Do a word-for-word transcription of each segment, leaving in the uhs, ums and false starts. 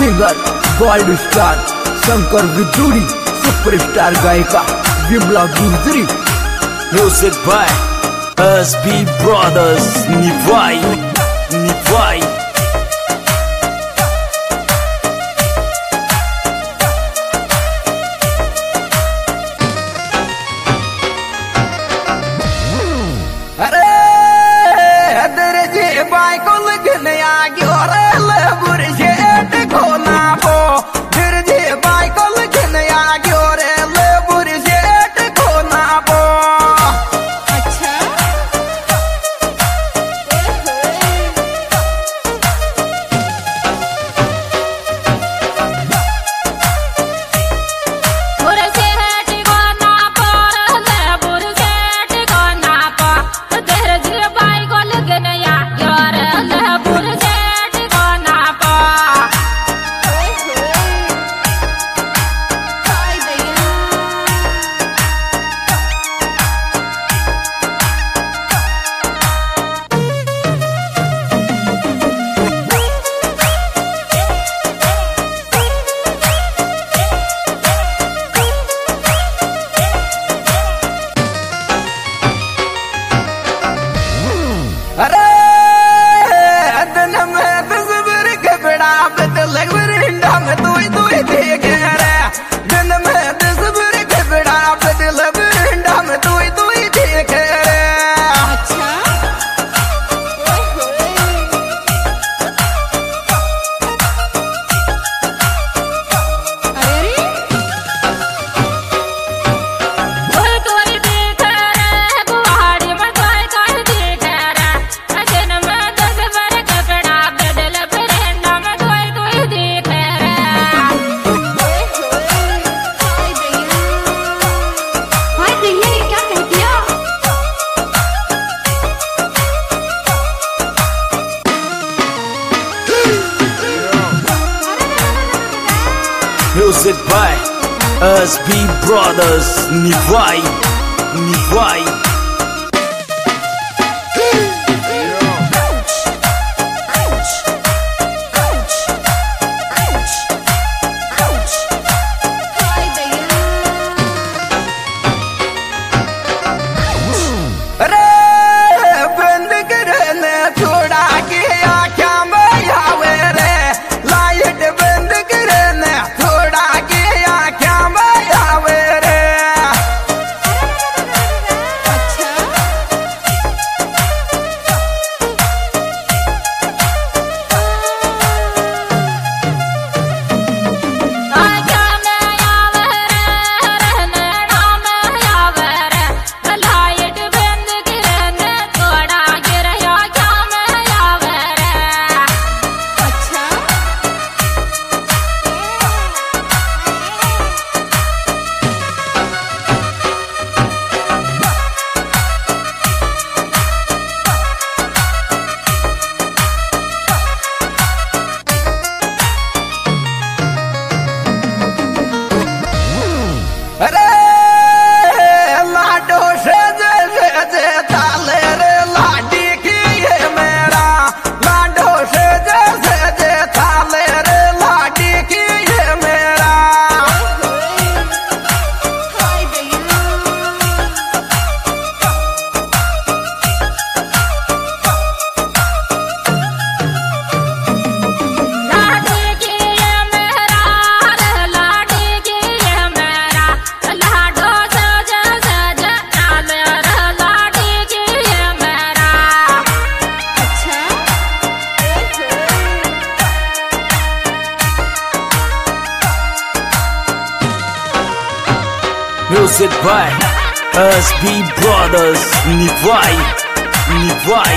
Singer gold star Shankar Vidyuri, superstar गायिका Vimla Gurjari. Music by S B brothers निभाई निभाई। अरे दर्जे बाई को लगने आ गयो रे लेबुर शेट खोना पो। दर्जे बाई को लगने आ गयो रे लेबुर शेट खोना पो। अच्छा music by S B brothers निभाई निभाई। Music by S B brothers निभाई निभाई।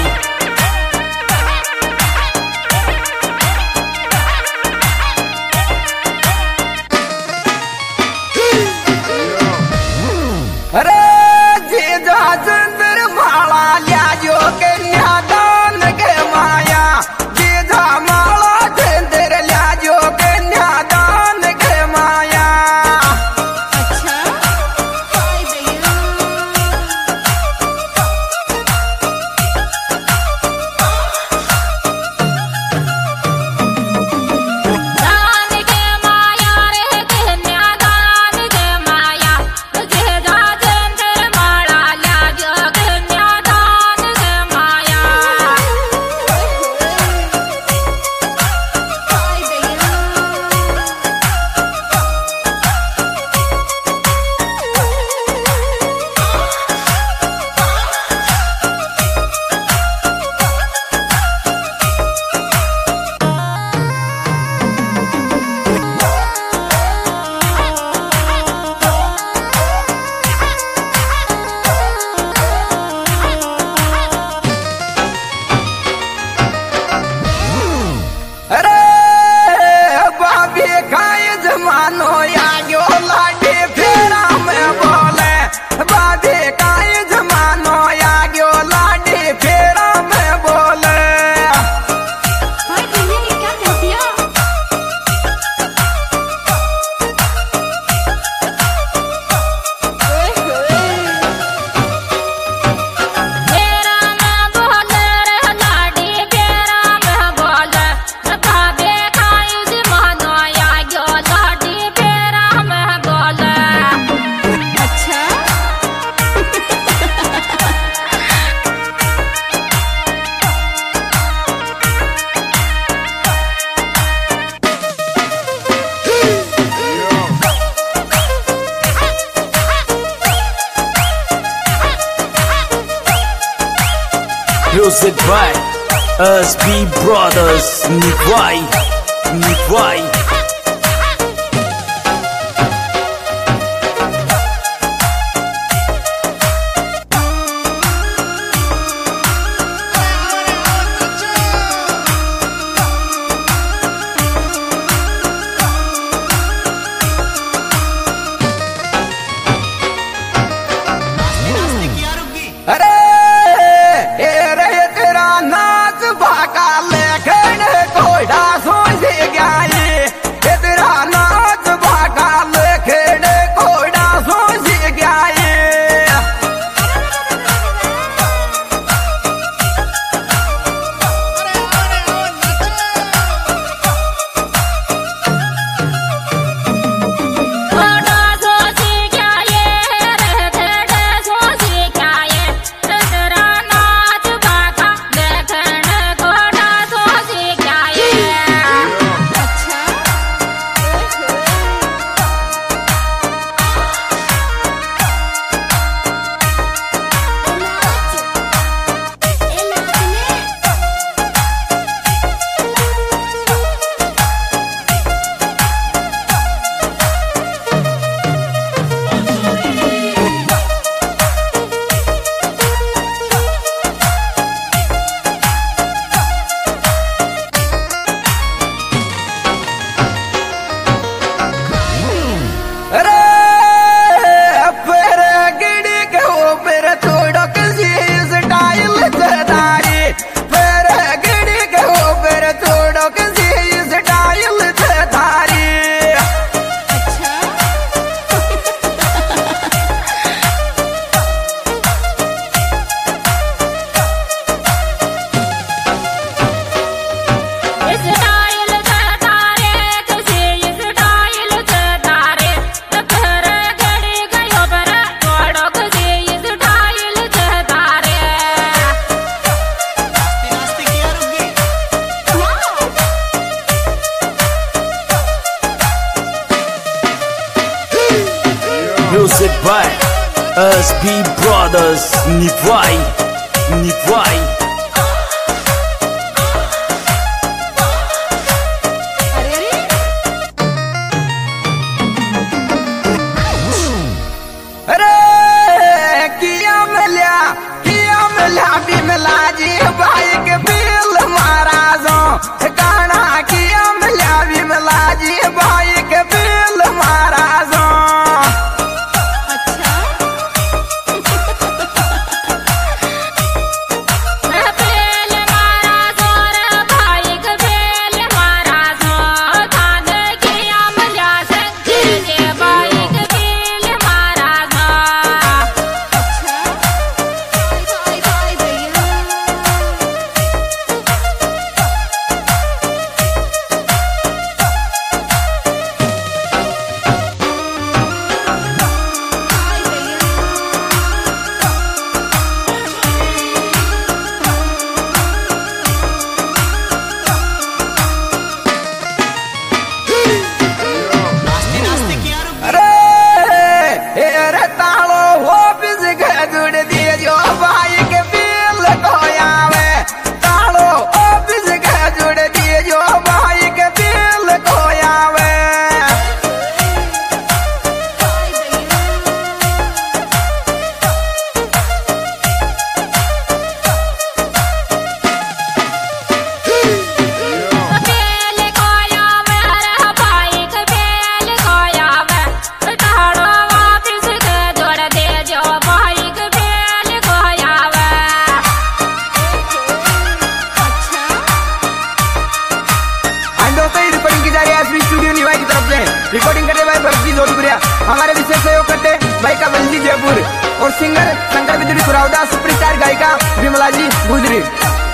अरे जीजा चंद्र माला लिया जो कन्यादान के माया। जीजा माला चंद्र लिया जो कन्यादान के माया। अच्छा by S B Brothers Nivai, Nivai. अरे ए रे तेरा नाच भाका लेखन कोड़ा सोच गया ये तेरा नाच भाका लेखन कोड़ा सोच गया ये Music by S B Brothers Nivai, Nivai. अरे किया मिला किया मिला भी मिला जी भाई के बिल महाराजों गाना किया मिला भी मिला जी भाई के बिल महाराजों रिकॉर्डिंग करने वाले भरती जोधपुरिया हमारे विशेष सहयोग करते भाई का बंजी जयपुर और सिंगर शंकर बिदरी खुरावदा सुपरस्टार गायिका विमला जी गुजरी।